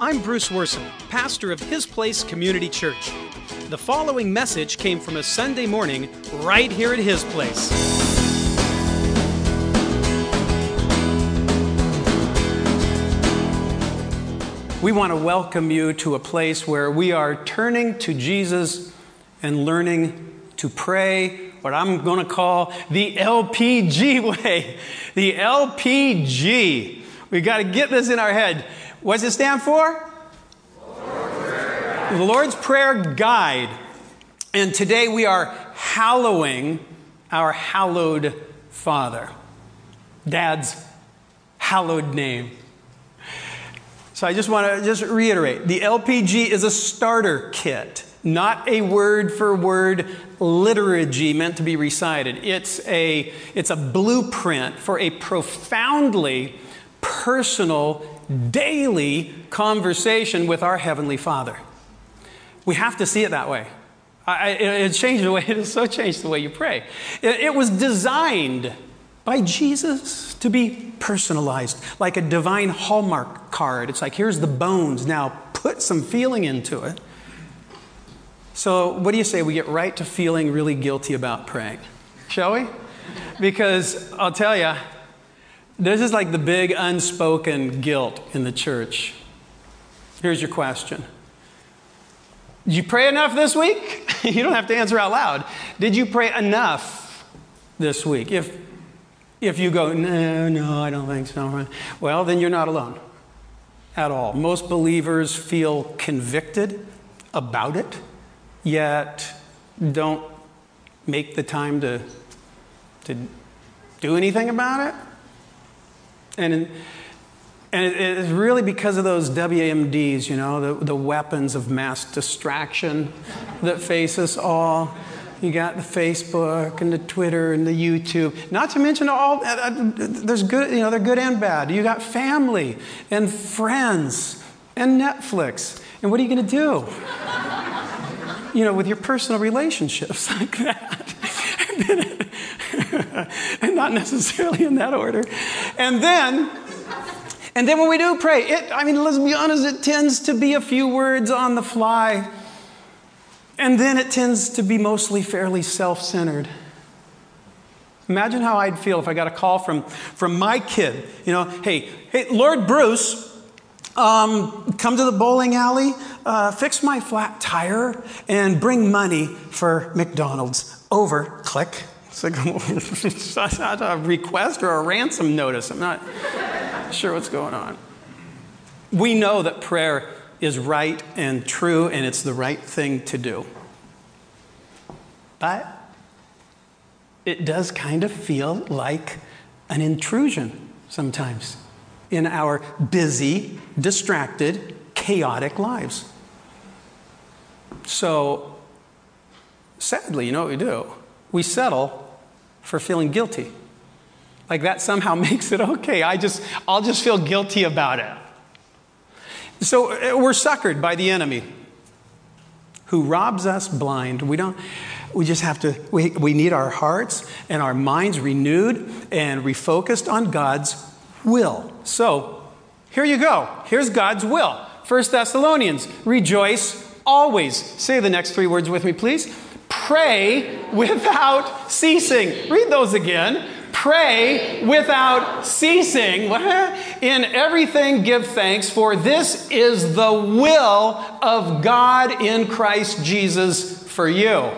I'm Bruce Worson, pastor of His Place Community Church. The following message came from a Sunday morning right here at His Place. We want to welcome you to a place where we are turning to Jesus and learning to pray, what I'm going to call the LPG way. The LPG. We got to get this in our head. What does it stand for? The Lord's Prayer Guide. And today we are hallowing our hallowed Father. Dad's hallowed name. So I just want to reiterate. The LPG is a starter kit, not a word-for-word liturgy meant to be recited. It's a blueprint for a profoundly personal, daily conversation with our Heavenly Father. We have to see it that way. It changed the way, it has so changed the way you pray. It was designed by Jesus to be personalized, like a divine Hallmark card. It's like, here's the bones, now put some feeling into it. So what do you say? We get right to feeling really guilty about praying. Shall we? Because I'll tell you, this is like the big unspoken guilt in the church. Here's your question. Did you pray enough this week? You don't have to answer out loud. Did you pray enough this week? If you go, no, I don't think so. Well, then you're not alone at all. Most believers feel convicted about it, yet don't make the time to do anything about it. And it's really because of those WMDs, you know, the weapons of mass distraction that face us all. You got the Facebook and the Twitter and the YouTube. Not to mention all, there's good, you know, they're good and bad. You got family and friends and Netflix. And what are you going to do? You know, with your personal relationships like that. And not necessarily in that order. And then when we do pray, let's be honest, it tends to be a few words on the fly. And then it tends to be mostly fairly self-centered. Imagine how I'd feel if I got a call from my kid. You know, hey, Lord Bruce, come to the bowling alley, fix my flat tire, and bring money for McDonald's. Over, click. It's like a request or a ransom notice. I'm not sure what's going on. We know that prayer is right and true, and it's the right thing to do. But it does kind of feel like an intrusion sometimes in our busy, distracted, chaotic lives. So, sadly, you know what we do? We settle for feeling guilty. Like that somehow makes it okay. I'll just feel guilty about it. So we're suckered by the enemy who robs us blind. We need our hearts and our minds renewed and refocused on God's will. So here you go. Here's God's will. 1 Thessalonians, rejoice always. Say the next three words with me, please. Pray without ceasing. Read those again. Pray without ceasing. In everything give thanks, for this is the will of God in Christ Jesus for you.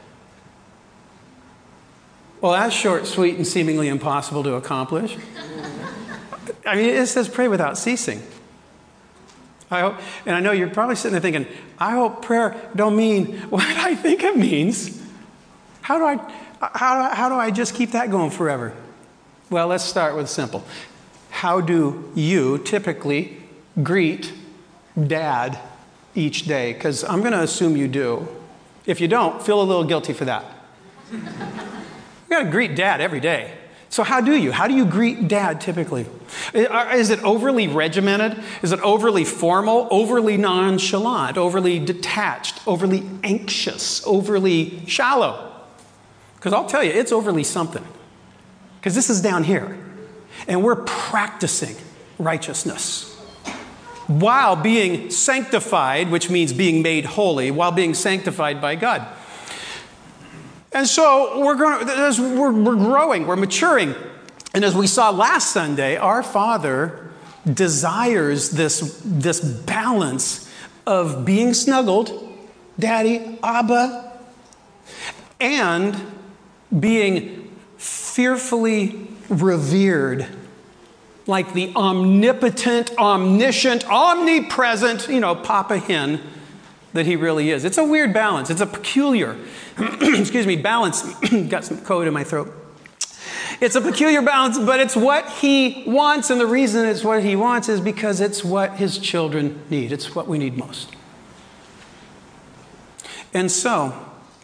Well, that's short, sweet, and seemingly impossible to accomplish. I mean, it says pray without ceasing. I hope, and I know you're probably sitting there thinking, I hope prayer don't mean what I think it means. How do I just keep that going forever? Well, let's start with simple. How do you typically greet Dad each day? Because I'm going to assume you do. If you don't, feel a little guilty for that. You got to greet Dad every day. So how do you greet Dad typically? Is it overly regimented? Is it overly formal? Overly nonchalant? Overly detached? Overly anxious? Overly shallow? Because I'll tell you, it's overly something. Because this is down here. And we're practicing righteousness. while being sanctified, which means being made holy, while being sanctified by God. And so we're growing, we're maturing. And as we saw last Sunday, our Father desires this balance of being snuggled, Daddy, Abba, and being fearfully revered, like the omnipotent, omniscient, omnipresent, Papa Hen that he really is. It's a weird balance. It's a peculiar, balance. Got some code in my throat. It's a peculiar balance, but it's what he wants, and the reason it's what he wants is because it's what his children need. It's what we need most. And so,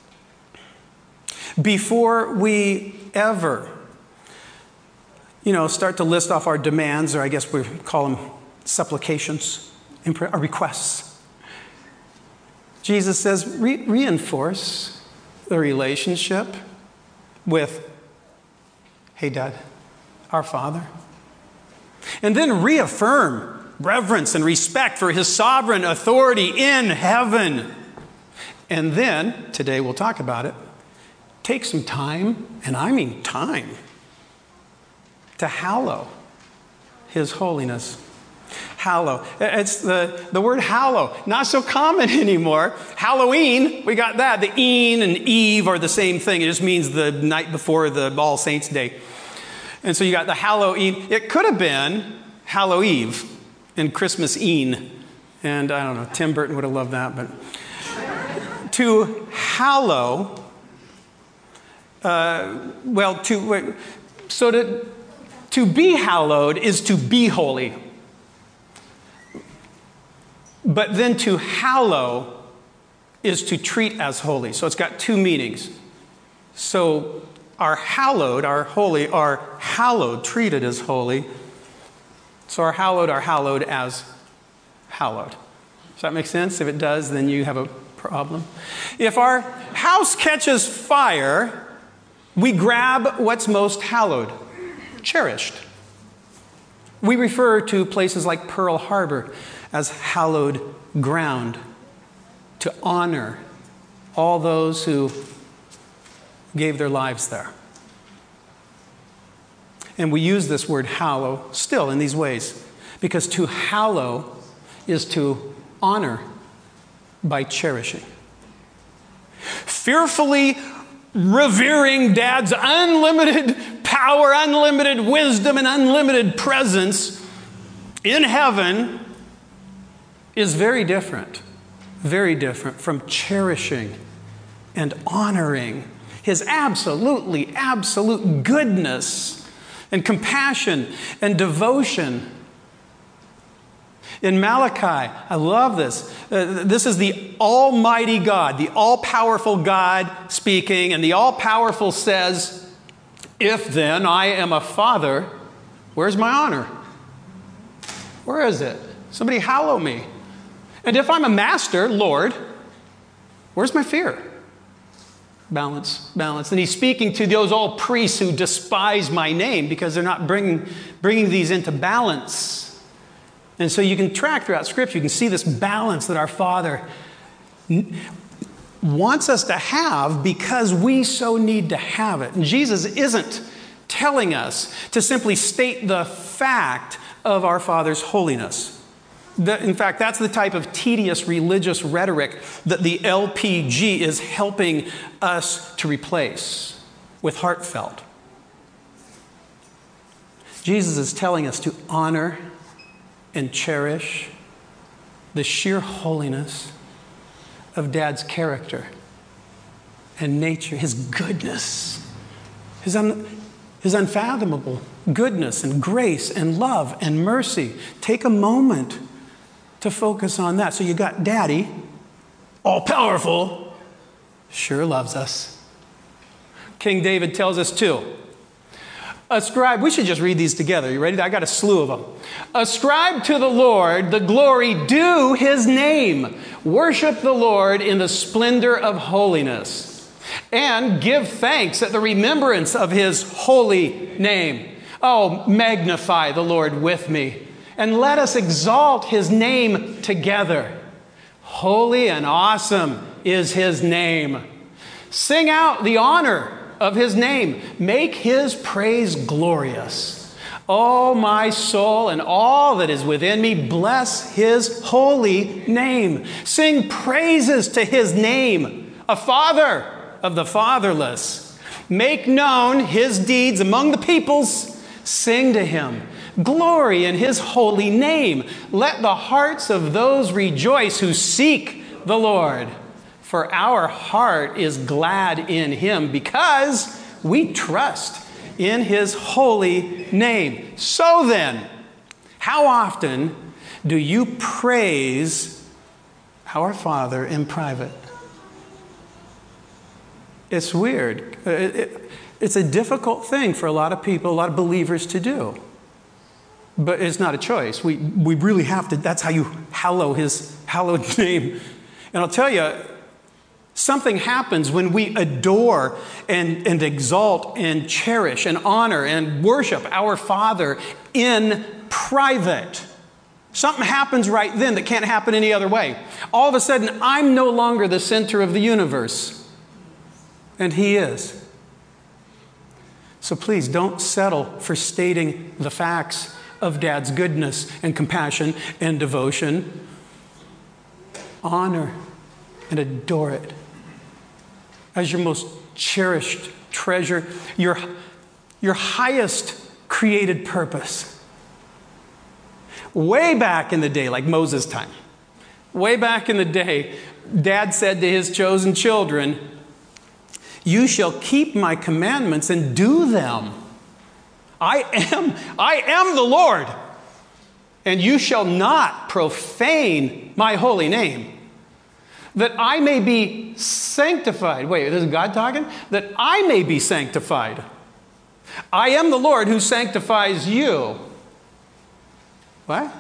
before we ever, start to list off our demands, or I guess we call them supplications, or requests, Jesus says, reinforce the relationship with, hey, Dad, our Father. And then reaffirm reverence and respect for his sovereign authority in heaven. And then, today we'll talk about it, take some time, and I mean time, to hallow his holiness. Hallow. It's the word hallow. Not so common anymore. Halloween, we got that. The een and eve are the same thing. It just means the night before the All Saints Day. And so you got the Halloween. It could have been Hallow Eve and Christmas Een. And I don't know, Tim Burton would have loved that. But to hallow, to be hallowed is to be holy. But then to hallow is to treat as holy. So it's got two meanings. So our hallowed, our holy, are hallowed, treated as holy. So our hallowed as hallowed. Does that make sense? If it does, then you have a problem. If our house catches fire, we grab what's most hallowed, cherished. We refer to places like Pearl Harbor as hallowed ground, to honor all those who gave their lives there. And we use this word hallow still in these ways, because to hallow is to honor by cherishing. Fearfully revering Dad's unlimited power, unlimited wisdom, and unlimited presence in heaven is very different from cherishing and honoring his absolute goodness and compassion and devotion. In Malachi, I love this. This is the Almighty God, the all-powerful God speaking, and the all-powerful says, "If then I am a father, where's my honor? Where is it? Somebody hallow me. And if I'm a master, Lord, where's my fear?" Balance. And he's speaking to those old priests who despise my name because they're not bringing these into balance. And so you can track throughout Scripture, you can see this balance that our Father wants us to have because we so need to have it. And Jesus isn't telling us to simply state the fact of our Father's holiness. In fact, that's the type of tedious religious rhetoric that the LPG is helping us to replace with heartfelt. Jesus is telling us to honor and cherish the sheer holiness of Dad's character and nature, his goodness, his unfathomable goodness and grace and love and mercy. Take a moment to focus on that. So you got Daddy, all-powerful, sure loves us. King David tells us too. Ascribe, we should just read these together. You ready? I got a slew of them. Ascribe to the Lord the glory due his name. Worship the Lord in the splendor of holiness. And give thanks at the remembrance of his holy name. Oh, magnify the Lord with me. and let us exalt his name together. Holy and awesome is his name. Sing out the honor of his name. Make his praise glorious. Oh, my soul and all that is within me, bless his holy name. Sing praises to his name, a father of the fatherless. Make known his deeds among the peoples. Sing to him. Glory in his holy name. Let the hearts of those rejoice who seek the Lord. For our heart is glad in him because we trust in his holy name. So then, how often do you praise our Father in private? It's weird. It's a difficult thing for a lot of people, a lot of believers to do. But it's not a choice. We really have to. That's how you hallow his hallowed name. And I'll tell you, something happens when we adore and exalt and cherish and honor and worship our Father in private. Something happens right then that can't happen any other way. All of a sudden, I'm no longer the center of the universe. And he is. So please don't settle for stating the facts of Dad's goodness and compassion and devotion. Honor and adore it as your most cherished treasure, your highest created purpose. Way back in the day, like Moses' time, way back in the day, Dad said to his chosen children, "You shall keep my commandments and do them. I am the Lord, and you shall not profane my holy name, that I may be sanctified." Wait, this is God talking? That I may be sanctified. I am the Lord who sanctifies you. What?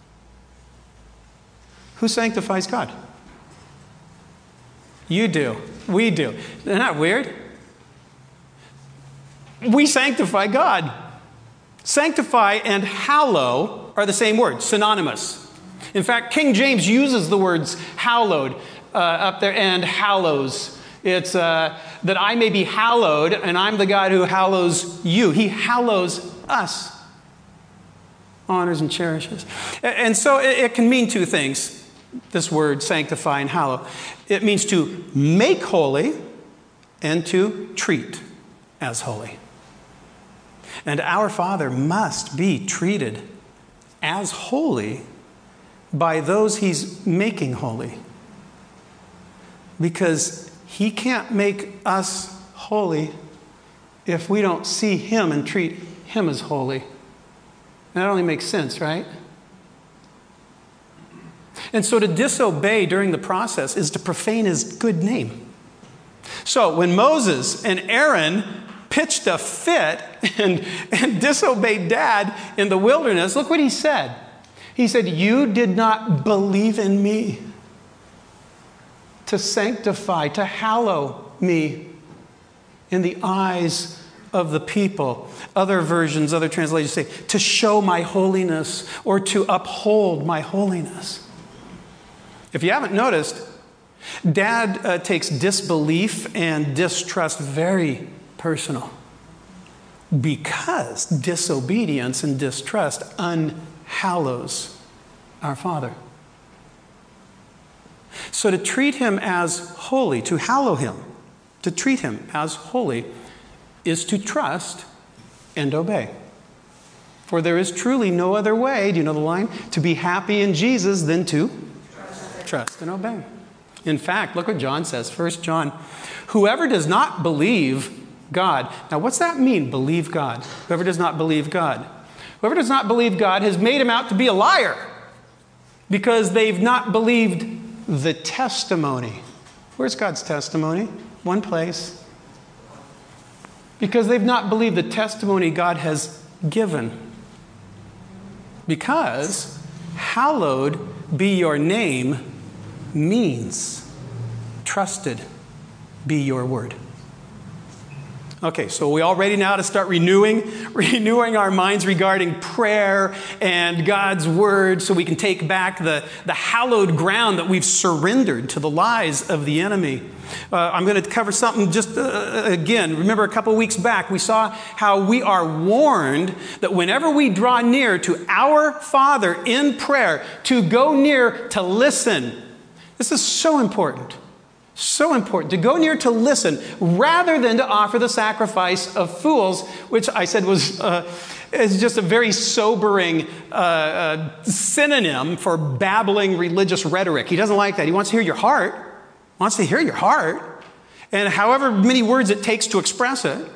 Who sanctifies God? You do. We do. Isn't that weird? We sanctify God. Sanctify and hallow are the same word, synonymous. In fact, King James uses the words hallowed up there and hallows. It's that I may be hallowed, and I'm the God who hallows you. He hallows us, honors and cherishes. And so it can mean two things, this word sanctify and hallow. It means to make holy and to treat as holy. And our Father must be treated as holy by those he's making holy. Because he can't make us holy if we don't see him and treat him as holy. And that only makes sense, right? And so to disobey during the process is to profane his good name. So when Moses and Aaron pitched a fit and disobeyed Dad in the wilderness, look what he said. He said, "You did not believe in me to sanctify, to hallow me in the eyes of the people." Other versions, other translations say, to show my holiness or to uphold my holiness. If you haven't noticed, Dad takes disbelief and distrust very personal, because disobedience and distrust unhallows our Father. So to treat him as holy, to hallow him, to treat him as holy, is to trust and obey. For there is truly no other way, do you know the line? To be happy in Jesus than to trust and obey. In fact, look what John says, 1 John. Whoever does not believe God. Now, what's that mean, believe God? Whoever does not believe God. Whoever does not believe God has made him out to be a liar, because they've not believed the testimony. Where's God's testimony? One place. Because they've not believed the testimony God has given. Because hallowed be your name means trusted be your word. Okay, so we all ready now to start renewing our minds regarding prayer and God's word so we can take back the hallowed ground that we've surrendered to the lies of the enemy. I'm going to cover something just again. Remember a couple weeks back we saw how we are warned that whenever we draw near to our Father in prayer, to go near to listen. This is so important. So important to go near to listen rather than to offer the sacrifice of fools, which I said is just a very sobering synonym for babbling religious rhetoric. He doesn't like that. He wants to hear your heart. Wants to hear your heart, and however many words it takes to express it.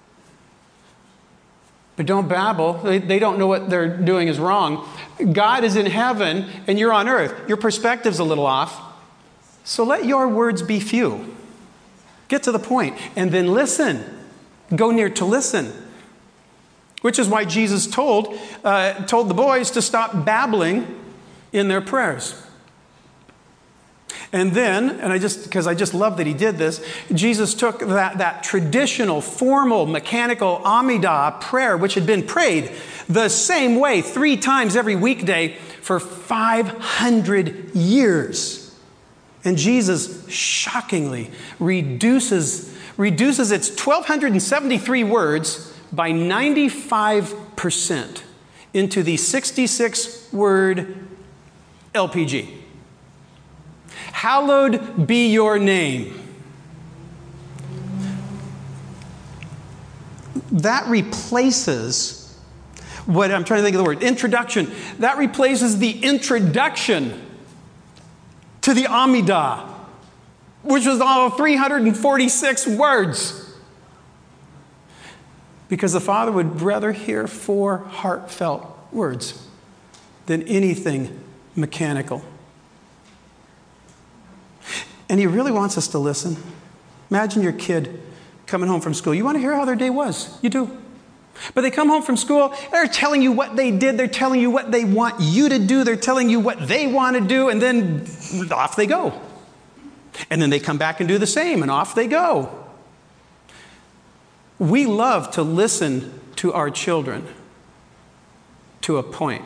But don't babble. They don't know what they're doing is wrong. God is in heaven and you're on earth. Your perspective's a little off. So let your words be few. Get to the point and then listen. Go near to listen. Which is why Jesus told the boys to stop babbling in their prayers. And then, because I just love that he did this, Jesus took that traditional, formal, mechanical Amidah prayer, which had been prayed the same way 3 times every weekday for 500 years. And Jesus shockingly reduces its 1,273 words by 95% into the 66-word LPG. Hallowed be your name. That replaces what I'm trying to think of the word, introduction. That replaces the introduction to the Amidah, which was all 346 words. Because the Father would rather hear 4 heartfelt words than anything mechanical. And he really wants us to listen. Imagine your kid coming home from school. You want to hear how their day was. You do. But they come home from school, they're telling you what they did, they're telling you what they want you to do, they're telling you what they want to do, and then off they go. And then they come back and do the same, and off they go. We love to listen to our children to a point.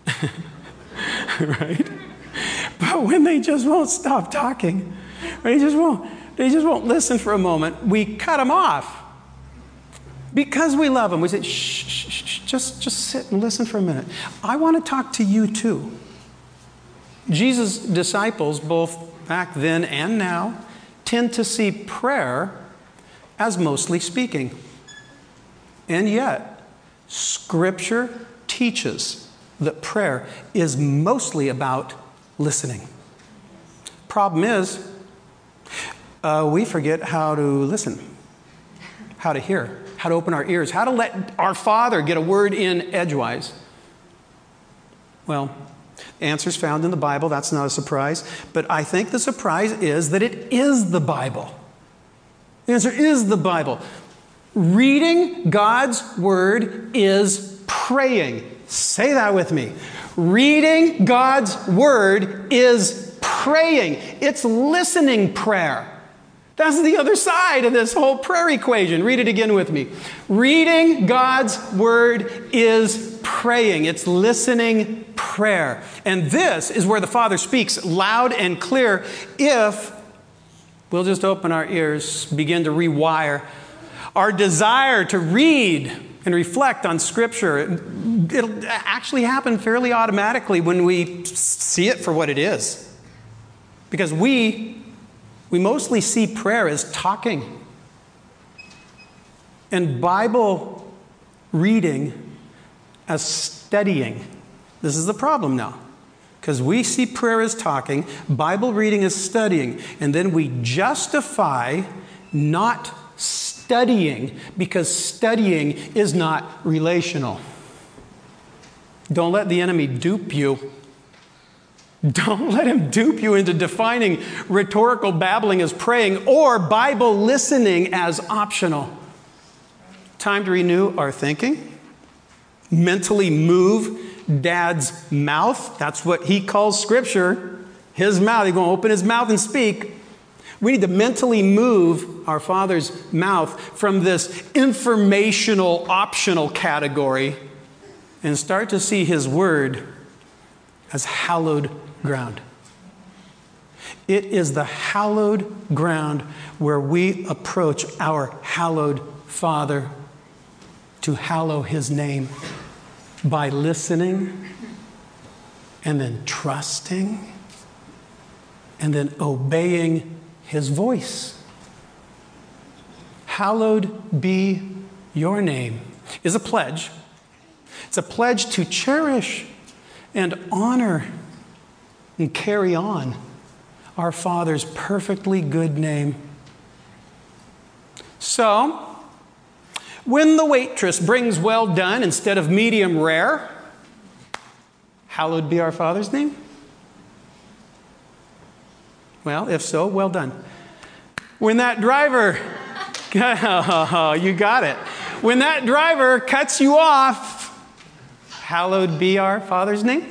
Right? But when they just won't stop talking, they just won't listen for a moment, we cut them off. Because we love them, we say, shh, just sit and listen for a minute. I want to talk to you too. Jesus' disciples, both back then and now, tend to see prayer as mostly speaking. And yet, Scripture teaches that prayer is mostly about listening. Problem is, we forget how to listen, how to hear, how to open our ears, how to let our Father get a word in edgewise. Well, the answer's found in the Bible. That's not a surprise. But I think the surprise is that it is the Bible. The answer is the Bible. Reading God's Word is praying. Say that with me. Reading God's Word is praying. It's listening prayer. That's the other side of this whole prayer equation. Read it again with me. Reading God's Word is praying. It's listening prayer. And this is where the Father speaks loud and clear if we'll just open our ears, begin to rewire our desire to read and reflect on Scripture. It'll actually happen fairly automatically when we see it for what it is. Because we mostly see prayer as talking. And Bible reading as studying. This is the problem now. Because we see prayer as talking, Bible reading as studying, and then we justify not studying because studying is not relational. Don't let the enemy dupe you. Don't let him dupe you into defining rhetorical babbling as praying or Bible listening as optional. Time to renew our thinking. Mentally move Dad's mouth. That's what he calls Scripture. His mouth. He's going to open his mouth and speak. We need to mentally move our Father's mouth from this informational, optional category and start to see His Word as hallowed ground. It is the hallowed ground where we approach our hallowed Father to hallow His name by listening and then trusting and then obeying His voice. Hallowed be your name is a pledge. It's a pledge to cherish and honor and carry on our Father's perfectly good name. So, when the waitress brings well done instead of medium rare, hallowed be our Father's name? Well, if so, well done. When that driver, you got it. When that driver cuts you off, hallowed be our Father's name?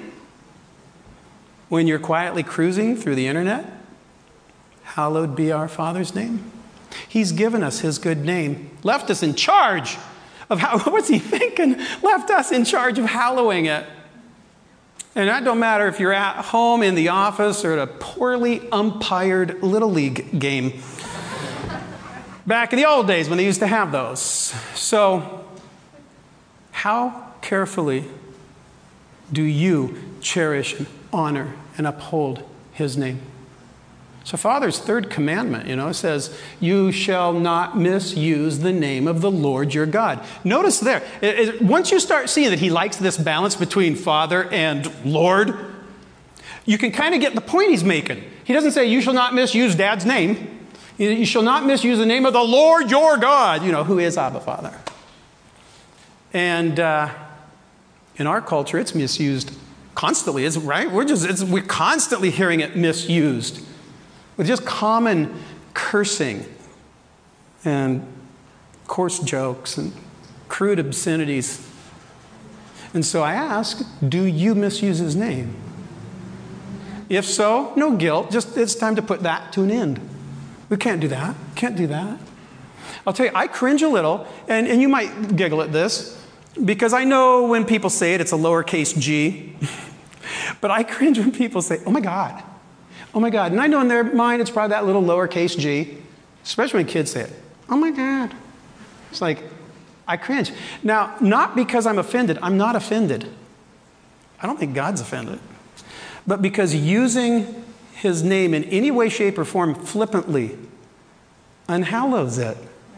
When you're quietly cruising through the internet, hallowed be our Father's name. He's given us His good name, left us in charge of what's He thinking? Left us in charge of hallowing it. And that don't matter if you're at home, in the office, or at a poorly umpired Little League game. Back in the old days when they used to have those. So, how carefully do you cherish and honor and uphold His name? So Father's third commandment, says, you shall not misuse the name of the Lord your God. Notice there, once you start seeing that He likes this balance between Father and Lord, you can kind of get the point He's making. He doesn't say you shall not misuse Dad's name. You shall not misuse the name of the Lord your God, who is Abba Father. And in our culture, it's misused constantly, isn't it, right? We're constantly hearing it misused with just common cursing and coarse jokes and crude obscenities. And so I ask, do you misuse His name? If so, no guilt. Just it's time to put that to an end. We can't do that. Can't do that. I'll tell you, I cringe a little, and you might giggle at this, because I know when people say it, it's a lowercase g. But I cringe when people say, oh my God. Oh my God. And I know in their mind it's probably that little lowercase g, especially when kids say it. Oh my God. It's like, I cringe. Now, not because I'm offended. I'm not offended. I don't think God's offended. But because using His name in any way, shape, or form flippantly unhallows it.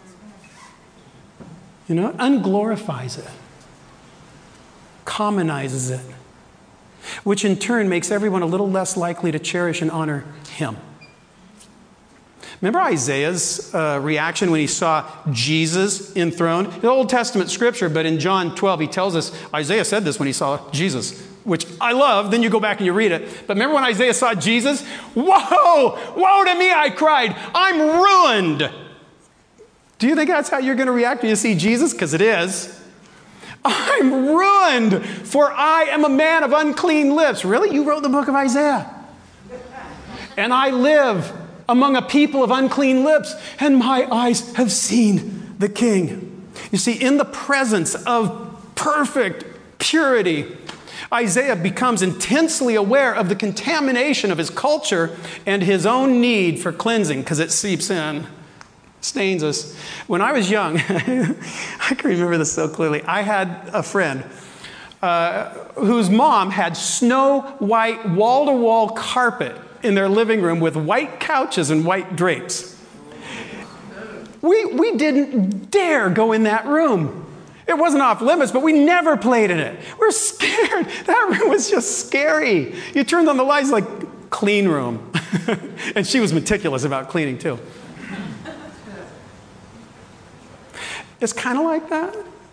Unglorifies it. Commonizes it. Which in turn makes everyone a little less likely to cherish and honor Him. Remember Isaiah's reaction when he saw Jesus enthroned? The Old Testament scripture, but in John 12 he tells us, Isaiah said this when he saw Jesus, which I love. Then you go back and you read it. But remember when Isaiah saw Jesus? Whoa! Woe to me, I cried. I'm ruined. Do you think that's how you're going to react when you see Jesus? Because it is. I'm ruined, for I am a man of unclean lips. Really? You wrote the book of Isaiah. And I live among a people of unclean lips, and my eyes have seen the King. You see, in the presence of perfect purity, Isaiah becomes intensely aware of the contamination of his culture and his own need for cleansing, because it seeps in. Stains us. When I was young, I can remember this so clearly. I had a friend whose mom had snow white wall-to-wall carpet in their living room with white couches and white drapes. We didn't dare go in that room. It wasn't off limits, but we never played in it. We're scared. That room was just scary. You turned on the lights like clean room. And she was meticulous about cleaning too. It's kind of like that.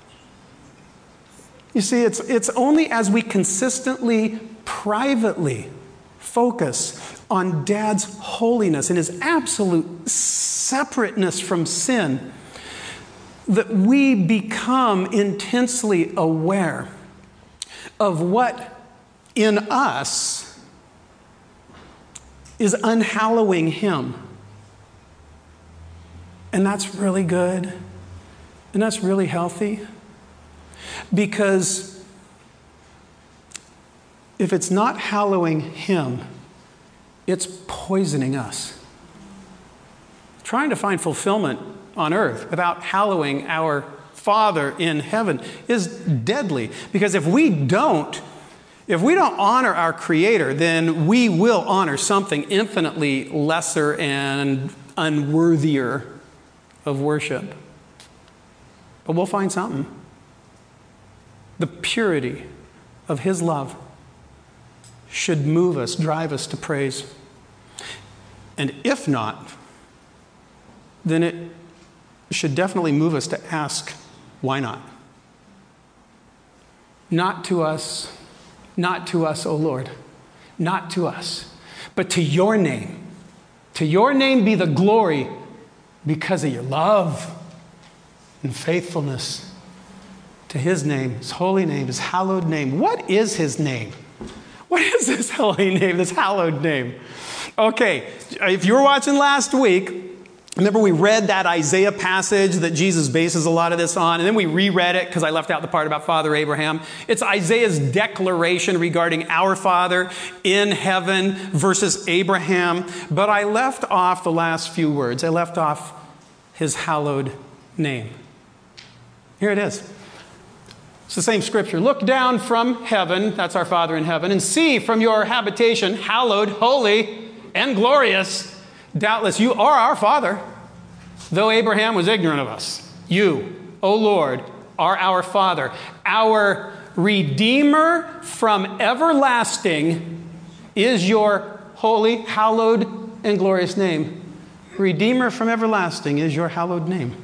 You see, it's only as we consistently, privately focus on Dad's holiness and His absolute separateness from sin that we become intensely aware of what in us is unhallowing Him. And that's really good. And that's really healthy. Because if it's not hallowing him, it's poisoning us. Trying to find fulfillment on earth without hallowing our Father in heaven is deadly. Because if we don't honor our Creator, then we will honor something infinitely lesser and unworthier of worship. But we'll find something. The purity of his love should move us, drive us to praise. And if not, then it should definitely move us to ask, why not? Not to us, O Lord, not to us, but to your name. To your name be the glory because of your love and faithfulness. To his name, his holy name, his hallowed name. What is his name? What is this holy name, this hallowed name? Okay, if you were watching last week, remember we read that Isaiah passage that Jesus bases a lot of this on, and then we reread it because I left out the part about Father Abraham. It's Isaiah's declaration regarding our Father in heaven versus Abraham, but I left off the last few words. I left off his hallowed name. Here it is. It's the same scripture. Look down from heaven, that's our Father in heaven, and see from your habitation, hallowed, holy, and glorious. Doubtless you are our Father, though Abraham was ignorant of us. You, O Lord, are our Father. Our Redeemer from everlasting is your holy, hallowed, and glorious name. Redeemer from everlasting is your hallowed name.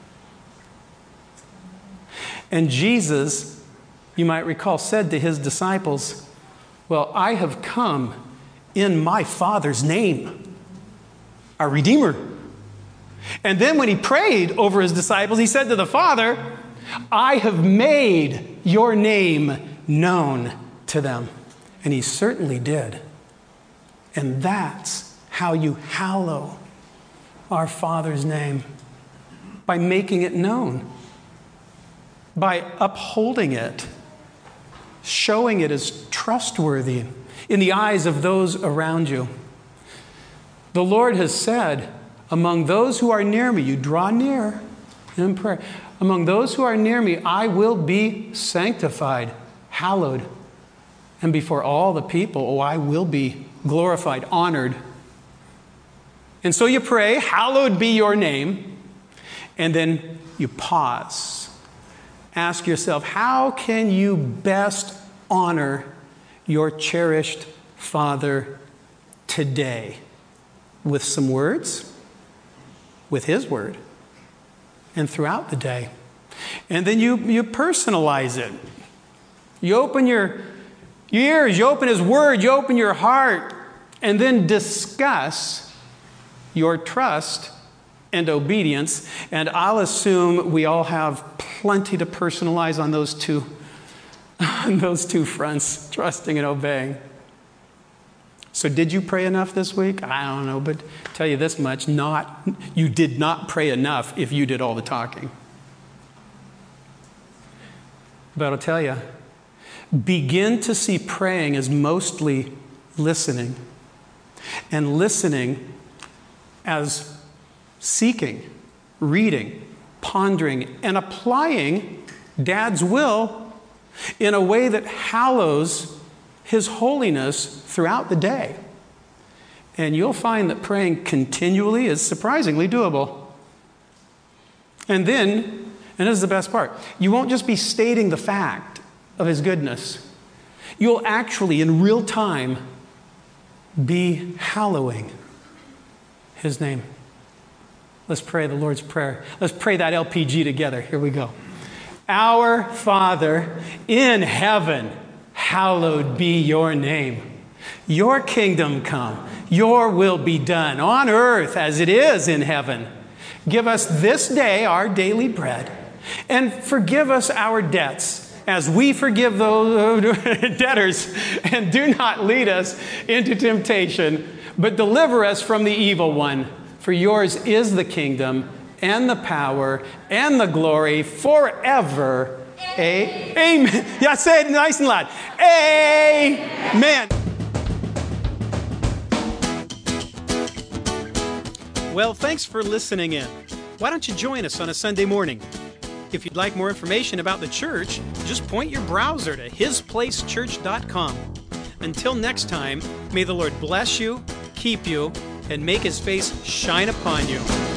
And Jesus, you might recall, said to his disciples, well, I have come in my Father's name, our Redeemer. And then when he prayed over his disciples, he said to the Father, I have made your name known to them. And he certainly did. And that's how you hallow our Father's name, by making it known, by upholding it, showing it as trustworthy in the eyes of those around you. The Lord has said, among those who are near me, you draw near in prayer. Among those who are near me, I will be sanctified, hallowed. And before all the people, I will be glorified, honored. And so you pray, hallowed be your name. And then you pause. Ask yourself, how can you best honor your cherished Father today? With some words, with his word, and throughout the day. And then you personalize it. You open your ears, you open his word, you open your heart, and then discuss your trust and obedience. And I'll assume we all have plenty to personalize on those two fronts, trusting and obeying. So did you pray enough this week? I don't know, but I'll tell you this much, you did not pray enough if you did all the talking. But I'll tell you, begin to see praying as mostly listening, and listening as seeking, reading, pondering, and applying Dad's will in a way that hallows his holiness throughout the day. And you'll find that praying continually is surprisingly doable. And then, and this is the best part, you won't just be stating the fact of his goodness. You'll actually, in real time, be hallowing his name. Let's pray the Lord's Prayer. Let's pray that LPG together. Here we go. Our Father in heaven, hallowed be your name. Your kingdom come. Your will be done on earth as it is in heaven. Give us this day our daily bread, and forgive us our debts as we forgive those debtors, and do not lead us into temptation, but deliver us from the evil one. For yours is the kingdom and the power and the glory forever. Amen. Yeah, say it nice and loud. Amen. Well, thanks for listening in. Why don't you join us on a Sunday morning? If you'd like more information about the church, just point your browser to hisplacechurch.com. Until next time, may the Lord bless you, keep you, and make His face shine upon you.